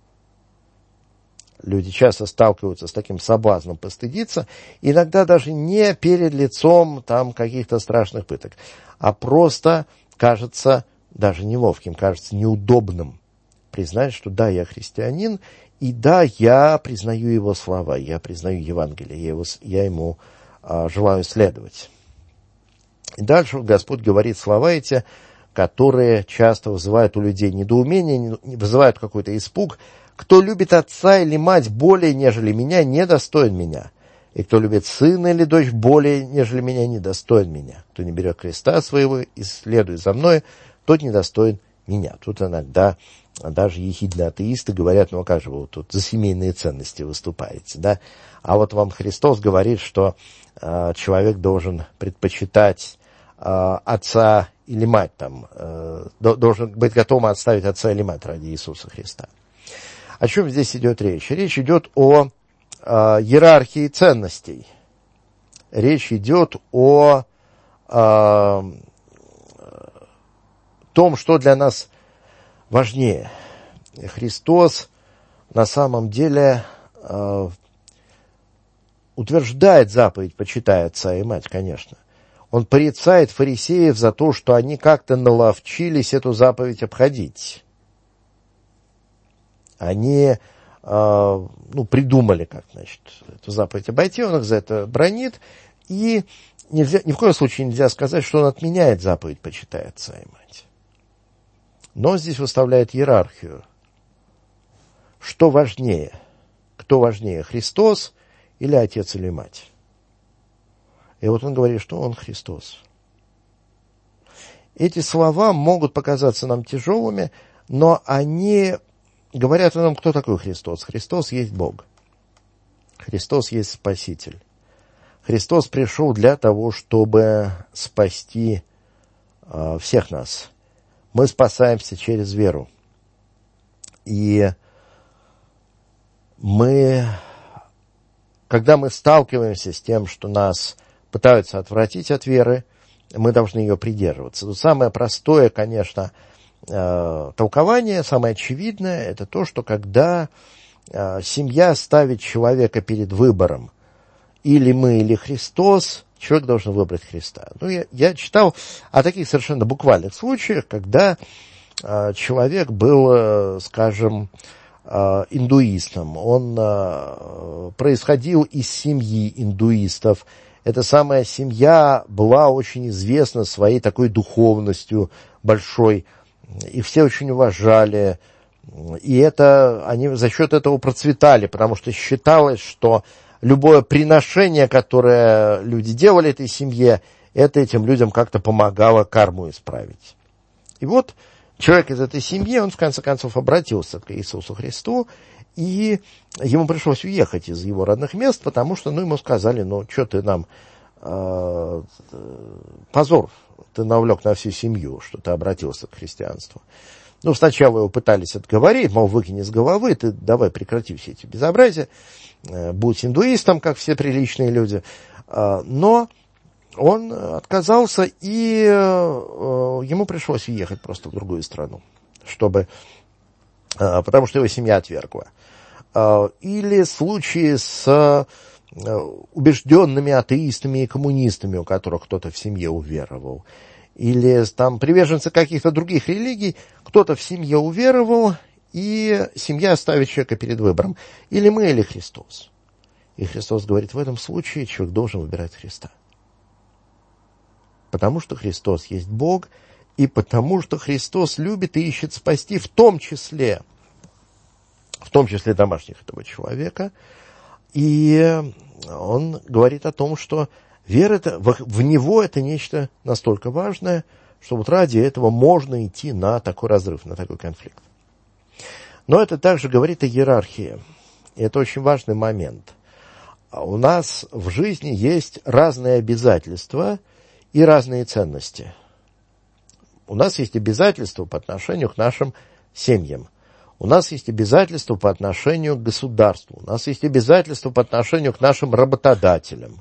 Люди часто сталкиваются с таким соблазном постыдиться, иногда даже не перед лицом там каких-то страшных пыток, а просто кажется даже неловким, кажется неудобным признать, что да, я христианин, и да, я признаю его слова, я признаю Евангелие, я, его, я ему а, желаю следовать. И дальше Господь говорит слова эти, которые часто вызывают у людей недоумение, вызывают какой-то испуг. «Кто любит отца или мать более, нежели меня, недостоин меня. И кто любит сына или дочь более, нежели меня, недостоин меня. Кто не берет креста своего и следует за мной, тот недостоин меня. Тут иногда даже ехидные атеисты говорят: ну а как же вы вот тут за семейные ценности выступаете, да? А вот вам Христос говорит, что э, человек должен предпочитать э, отца или мать, там, э, должен быть готовым отставить отца или мать ради Иисуса Христа. О чем здесь идет речь? Речь идет о э, иерархии ценностей. Речь идет о э, том, что для нас важнее. Христос на самом деле э, утверждает заповедь «почитай отца и мать», конечно. Он порицает фарисеев за то, что они как-то наловчились эту заповедь обходить. Они э, ну, придумали, как, значит, эту заповедь обойти, он их за это бранит, и нельзя, ни в коем случае нельзя сказать, что он отменяет заповедь «почитай отца и мать». Но здесь выставляет иерархию. Что важнее? Кто важнее, Христос или отец или мать? И вот он говорит, что он Христос. Эти слова могут показаться нам тяжелыми, но они говорят нам, кто такой Христос. Христос есть Бог. Христос есть Спаситель. Христос пришел для того, чтобы спасти э, всех нас. Мы спасаемся через веру. И мы, когда мы сталкиваемся с тем, что нас пытаются отвратить от веры, мы должны ее придерживаться. Но самое простое, конечно, э, толкование, самое очевидное, это то, что когда э, семья ставит человека перед выбором, или мы, или Христос, человек должен выбрать Христа. Ну, я, я читал о таких совершенно буквальных случаях, когда э, человек был, э, скажем, э, индуистом. Он э, происходил из семьи индуистов. Эта самая семья была очень известна своей такой духовностью большой. Их все очень уважали. И это, они за счет этого процветали, потому что считалось, что любое приношение, которое люди делали этой семье, это этим людям как-то помогало карму исправить. И вот человек из этой семьи, он в конце концов обратился к Иисусу Христу, и ему пришлось уехать из его родных мест, потому что, ну, ему сказали: ну, что ты нам, э, позор, ты навлек на всю семью, что ты обратился к христианству. Ну, сначала его пытались отговорить, мол, выкини с головы, ты давай прекрати все эти безобразия, будь индуистом, как все приличные люди. Но он отказался, и ему пришлось уехать просто в другую страну, чтобы, потому что его семья отвергла. Или случаи с убежденными атеистами и коммунистами, у которых кто-то в семье уверовал. Или там приверженцы каких-то других религий, кто-то в семье уверовал, и семья ставит человека перед выбором. Или мы, или Христос. И Христос говорит, в этом случае человек должен выбирать Христа. Потому что Христос есть Бог, и потому что Христос любит и ищет спасти в том числе, в том числе домашних этого человека. И он говорит о том, что вера это, в, в него это нечто настолько важное, что вот ради этого можно идти на такой разрыв, на такой конфликт. Но это также говорит о иерархии. И это очень важный момент. У нас в жизни есть разные обязательства и разные ценности. У нас есть обязательства по отношению к нашим семьям. У нас есть обязательства по отношению к государству. У нас есть обязательства по отношению к нашим работодателям.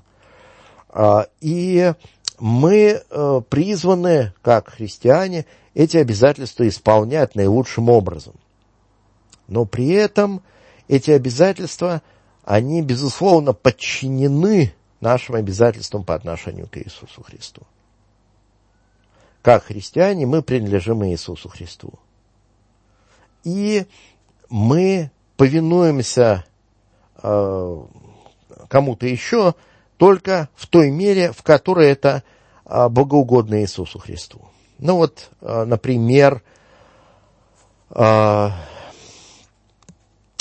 И мы призваны, как христиане, эти обязательства исполнять наилучшим образом. Но при этом эти обязательства, они, безусловно, подчинены нашим обязательствам по отношению к Иисусу Христу. Как христиане мы принадлежим Иисусу Христу. И мы повинуемся э, кому-то еще только в той мере, в которой это э, богоугодно Иисусу Христу. Ну вот, э, например, э,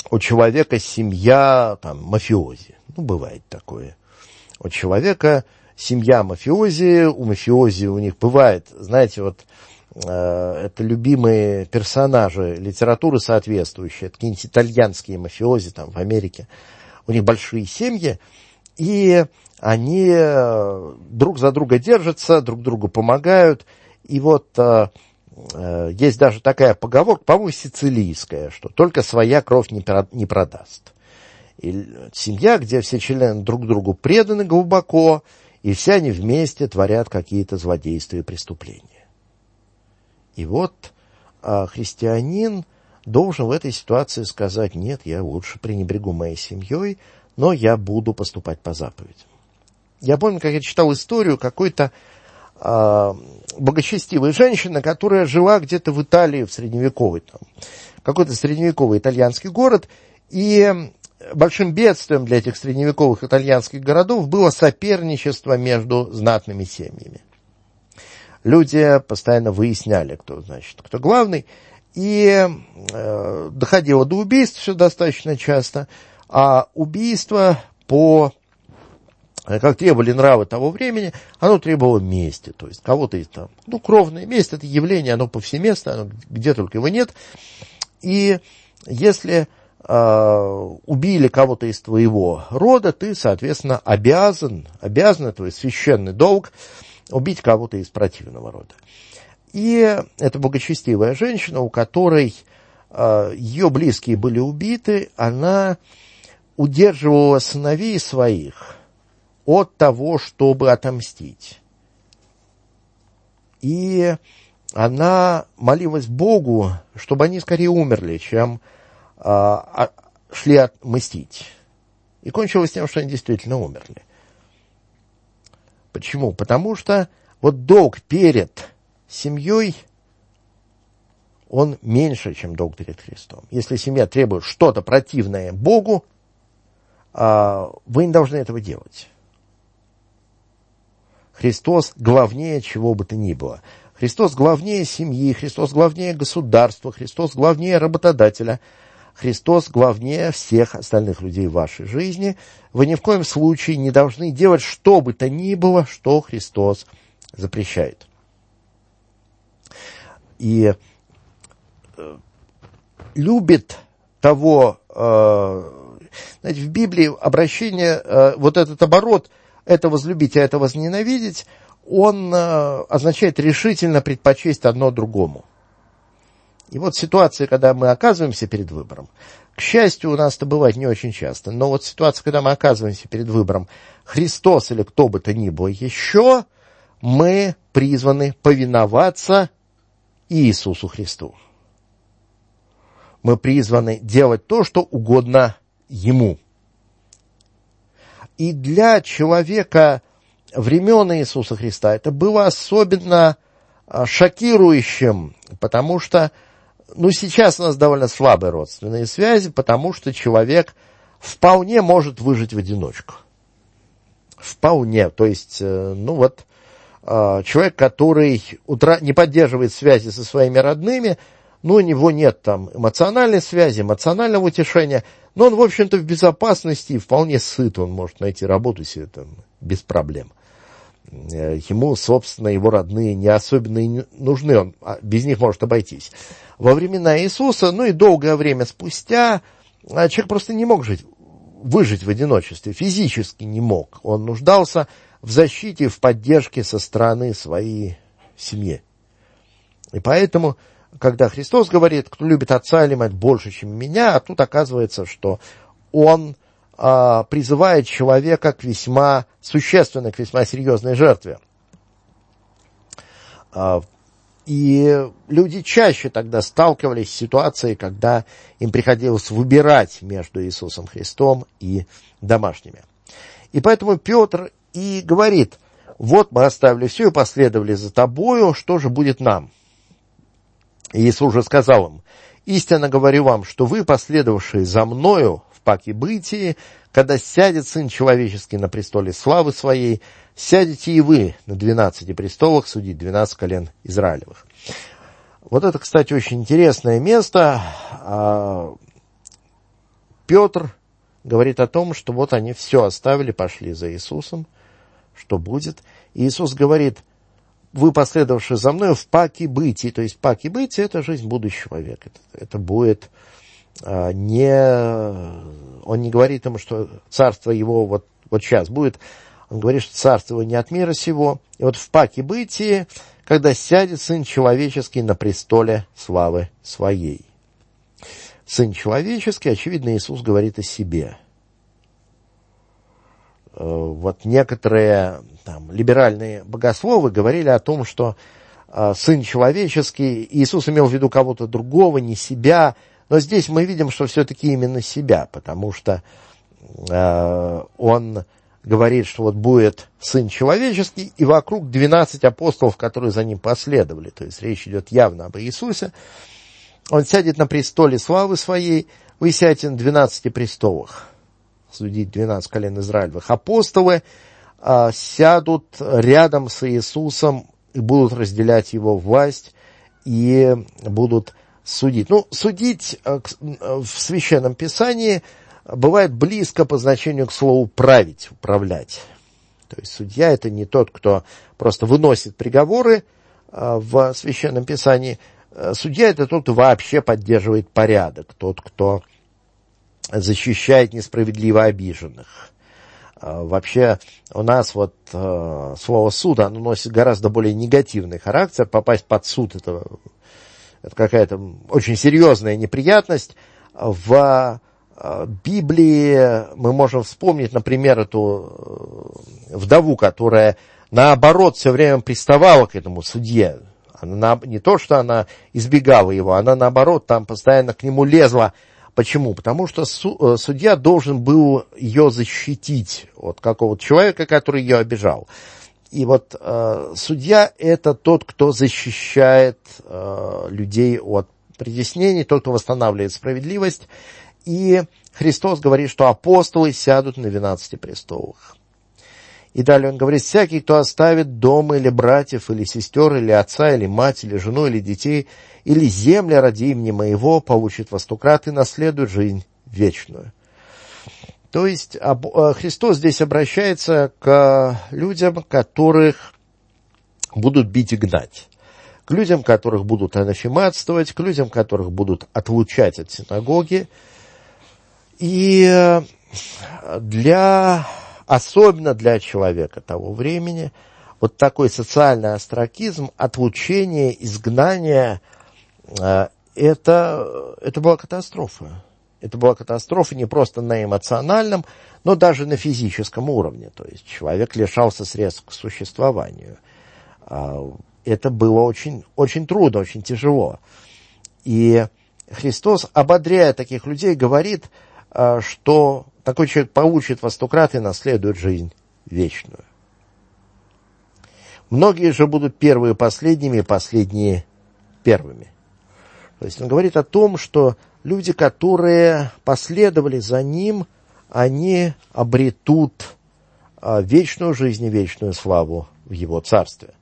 у человека семья, там, мафиози. Ну, бывает такое. У человека семья мафиози, у мафиози у них бывает, знаете, вот, э, это любимые персонажи литературы соответствующие, это какие-нибудь итальянские мафиози там в Америке. У них большие семьи, и они друг за друга держатся, друг другу помогают. И вот э, э, есть даже такая поговорка, по-моему, сицилийская, что только своя кровь не, не продаст. И семья, где все члены друг другу преданы глубоко, и все они вместе творят какие-то злодейства и преступления. И вот э, христианин должен в этой ситуации сказать: нет, я лучше пренебрегу моей семьей, но я буду поступать по заповедям. Я помню, как я читал историю какой-то э, благочестивой женщины, которая жила где-то в Италии, в средневековой, там, какой-то средневековый итальянский город, и большим бедствием для этих средневековых итальянских городов было соперничество между знатными семьями. Люди постоянно выясняли, кто, значит, кто главный, и э, доходило до убийств все достаточно часто, а убийство по, как требовали нравы того времени, оно требовало мести, то есть кого-то из там, ну, кровная месть, это явление, оно повсеместно, оно где только его нет, и если э, убили кого-то из твоего рода, ты, соответственно, обязан, обязан, твой священный долг, убить кого-то из противного рода. И эта благочестивая женщина, у которой э, ее близкие были убиты, она удерживала сыновей своих от того, чтобы отомстить. И она молилась Богу, чтобы они скорее умерли, чем э, шли отмстить. И кончилось тем, что они действительно умерли. Почему? Потому что вот долг перед семьей, он меньше, чем долг перед Христом. Если семья требует что-то противное Богу, вы не должны этого делать. Христос главнее чего бы то ни было. Христос главнее семьи, Христос главнее государства, Христос главнее работодателя, Христос главнее всех остальных людей в вашей жизни. Вы ни в коем случае не должны делать что бы то ни было, что Христос запрещает. И э, любит того, э, знаете, в Библии обращение, э, вот этот оборот, это возлюбить, а это возненавидеть, он э, означает решительно предпочесть одно другому. И вот ситуация, когда мы оказываемся перед выбором, к счастью, у нас это бывает не очень часто, но вот ситуация, когда мы оказываемся перед выбором Христос или кто бы то ни было еще, мы призваны повиноваться Иисусу Христу. Мы призваны делать то, что угодно Ему. И для человека времен Иисуса Христа это было особенно шокирующим, потому что, ну, сейчас у нас довольно слабые родственные связи, потому что человек вполне может выжить в одиночку. Вполне. То есть, ну вот, человек, который не поддерживает связи со своими родными, ну, у него нет там эмоциональной связи, эмоционального утешения, но он, в общем-то, в безопасности и вполне сыт, он может найти работу себе там без проблем. Ему, собственно, его родные не особенно и нужны, он без них может обойтись. Во времена Иисуса, ну и долгое время спустя, человек просто не мог жить, выжить в одиночестве, физически не мог. Он нуждался в защите, в поддержке со стороны своей семьи. И поэтому, когда Христос говорит, кто любит отца или мать больше, чем меня, а тут оказывается, что он а, призывает человека к весьма существенной, к весьма серьезной жертве. А, и люди чаще тогда сталкивались с ситуацией, когда им приходилось выбирать между Иисусом Христом и домашними. И поэтому Петр и говорит: вот мы оставили все и последовали за тобою, что же будет нам? И Иисус же сказал им: истинно говорю вам, что вы, последовавшие за мною в паке бытии, когда сядет Сын Человеческий на престоле славы Своей, сядете и вы на двенадцати престолах судить двенадцать колен Израилевых. Вот это, кстати, очень интересное место. Петр говорит о том, что вот они все оставили, пошли за Иисусом, что будет. И Иисус говорит: вы, последовавшие за мной, в паки бытии. То есть паки бытии — это жизнь будущего века. Это, это будет а, не... Он не говорит им, что царство его вот, вот сейчас будет. Он говорит, что царство его не от мира сего. И вот в паки бытии, когда сядет Сын Человеческий на престоле славы Своей. Сын Человеческий, очевидно, Иисус говорит о себе. Вот некоторые там либеральные богословы говорили о том, что э, Сын Человеческий, Иисус имел в виду кого-то другого, не себя. Но здесь мы видим, что все-таки именно себя, потому что э, Он говорит, что вот будет Сын Человеческий, и вокруг двенадцать апостолов, которые за Ним последовали. То есть речь идет явно об Иисусе. Он сядет на престоле славы Своей, вы сядете на двенадцати престолах. Судить двенадцать колен Израилевых. Апостолы а, сядут рядом с Иисусом и будут разделять Его власть и будут судить. Ну, судить а, к, в Священном Писании бывает близко по значению к слову править, управлять. То есть судья — это не тот, кто просто выносит приговоры а, в Священном Писании. Судья — это тот, кто вообще поддерживает порядок, тот, кто защищает несправедливо обиженных. Вообще у нас вот э, слово «суд», оно носит гораздо более негативный характер. Попасть под суд — это, это какая-то очень серьезная неприятность. В э, Библии мы можем вспомнить, например, эту э, вдову, которая наоборот все время приставала к этому судье. Она, не то, что она избегала его, она наоборот там постоянно к нему лезла. Почему? Потому что судья должен был ее защитить от какого-то человека, который ее обижал. И вот э, судья — это тот, кто защищает э, людей от притеснений, тот, кто восстанавливает справедливость. И Христос говорит, что апостолы сядут на двенадцати престолах. И далее он говорит: всякий, кто оставит дом или братьев, или сестер, или отца, или мать, или жену, или детей, или земли ради имени моего, получит во сто крат и наследует жизнь вечную. То есть Христос здесь обращается к людям, которых будут бить и гнать, к людям, которых будут анафематствовать, к людям, которых будут отлучать от синагоги. И для... Особенно для человека того времени, вот такой социальный остракизм, отлучение, изгнание, э, это, это была катастрофа. Это была катастрофа не просто на эмоциональном, но даже на физическом уровне. То есть человек лишался средств к существованию. Э, это было очень, очень трудно, очень тяжело. И Христос, ободряя таких людей, говорит, э, что такой человек получит во сто крат и наследует жизнь вечную. Многие же будут первые последними, и последние первыми. То есть он говорит о том, что люди, которые последовали за ним, они обретут вечную жизнь и вечную славу в его царстве.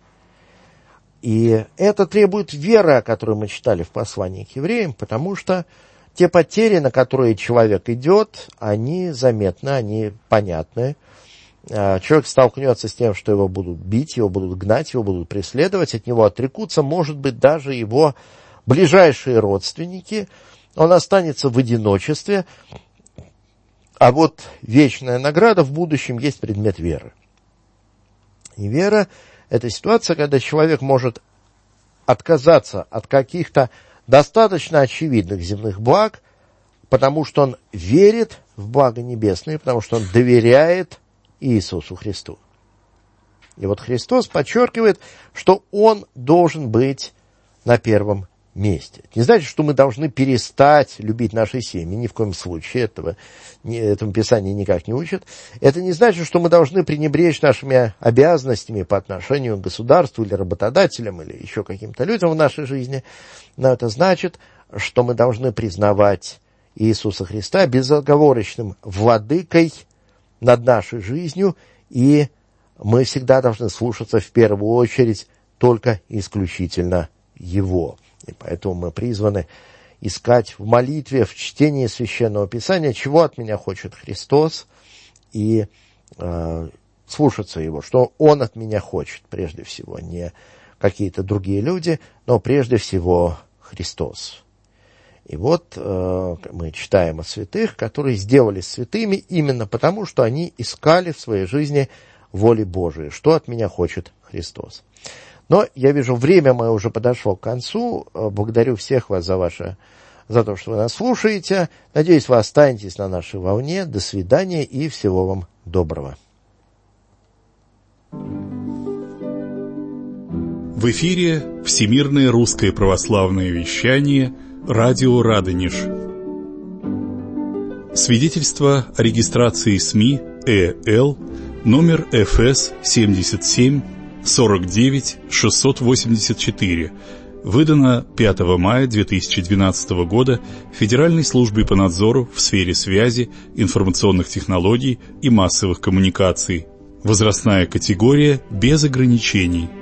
И это требует веры, о которой мы читали в послании к евреям, потому что те потери, на которые человек идет, они заметны, они понятны. Человек столкнется с тем, что его будут бить, его будут гнать, его будут преследовать, от него отрекутся, может быть, даже его ближайшие родственники. Он останется в одиночестве. А вот вечная награда в будущем есть предмет веры. И вера — это ситуация, когда человек может отказаться от каких-то достаточно очевидных земных благ, потому что он верит в благо небесное, потому что он доверяет Иисусу Христу. И вот Христос подчеркивает, что Он должен быть на первом месте. Это не значит, что мы должны перестать любить наши семьи, ни в коем случае, этого, этому Писание никак не учит. Это не значит, что мы должны пренебречь нашими обязанностями по отношению к государству или работодателям, или еще каким-то людям в нашей жизни. Но это значит, что мы должны признавать Иисуса Христа безоговорочным владыкой над нашей жизнью, и мы всегда должны слушаться в первую очередь только исключительно Его. И поэтому мы призваны искать в молитве, в чтении Священного Писания, чего от меня хочет Христос, и э, слушаться Его, что Он от меня хочет, прежде всего, не какие-то другие люди, но прежде всего Христос. И вот э, мы читаем о святых, которые сделались святыми именно потому, что они искали в своей жизни воли Божией, что от меня хочет Христос. Но я вижу, время мое уже подошло к концу. Благодарю всех вас за ваше, за то, что вы нас слушаете. Надеюсь, вы останетесь на нашей волне. До свидания и всего вам доброго. В эфире Всемирное русское православное вещание «Радио Радонеж». Свидетельство о регистрации СМИ ЭЛ номер эф эс семьдесят семь сорок девять шестьсот восемьдесят четыре, выдано пятого мая две тысячи двенадцатого года Федеральной службой по надзору в сфере связи, информационных технологий и массовых коммуникаций. Возрастная категория без ограничений.